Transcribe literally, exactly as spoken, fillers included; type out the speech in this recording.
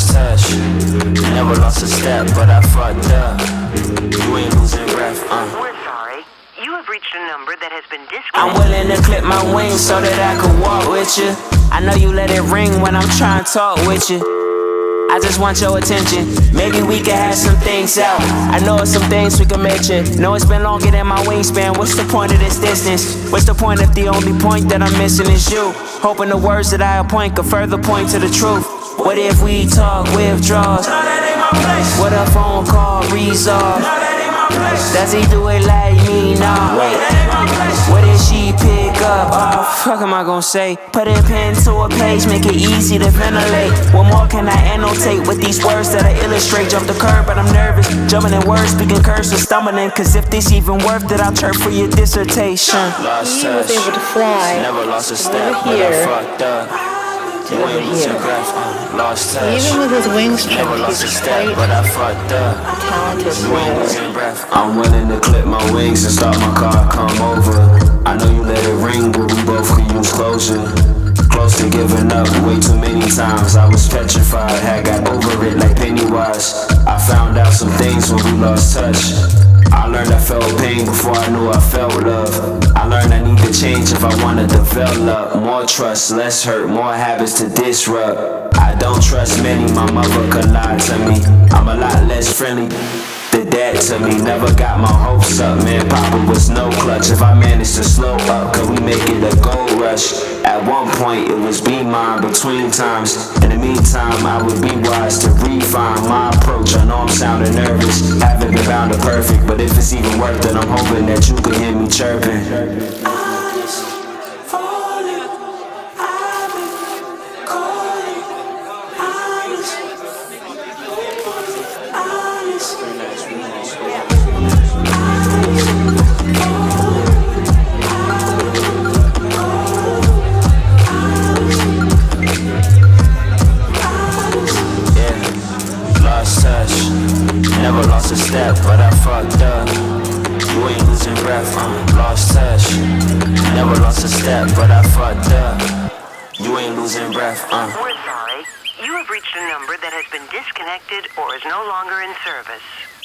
lost touch. Never lost a step, but I fucked up. You ain't losing breath, uh. We're sorry. You have reached a number that has been disconnected. I'm willing to clip my wings so that I could walk with you. I know you let it ring when I'm trying to talk with you. I just want your attention. Maybe we can have some things out. I know it's some things we can mention. Know it's been longer than my wingspan. What's the point of this distance? What's the point if the only point that I'm missing is you? Hoping the words that I appoint could further point to the truth. What if we talk withdrawals? What a phone call resolve? Does he do it like me? Nah, wait. What if she pick up? Oh, fuck am I gon' say? Put a pen to a page, make it easy to ventilate. What more can I annotate with these words that I illustrate? Jump the curb, but I'm nervous. Jumping in words, speaking curses, stumbling. Cause if this even worth it, I'll chirp for your dissertation. Lost he was able to fly never lost a step, over but here. I fucked up. You ain't losing breath, uh, lost touch. Even with his wings trimmed, Never lost a he's step, quite but I fucked up. a talented You ain't flyer. losing breath. I'm willing to clip my wings and start my car, come over. I know you let it ring, but we both could use closure. Close to giving up way too many times. I was petrified, had got over it like Pennywise. I found out some things when we lost touch. I learned I felt pain before I knew I felt love. I learned I need to change if I want to develop. More trust, less hurt, more habits to disrupt. I don't trust many, my mother could lie to me. I'm a lot less friendly than that to me. Never got my hopes up, man, Papa was no clutch. If I managed to slow up, could we make it a gold rush? At one point it was be mine between times. In the meantime I would be wise to refine my approach. I know I'm sounding nervous, haven't been bound to perfect, but if it's even worth it, I'm hoping that you can hear me chirping. Never lost a step, but I fucked up. You ain't losing breath, uh, lost touch. Never lost a step, but I fucked up. You ain't losing breath, uh. We're sorry. You have reached a number that has been disconnected or is no longer in service.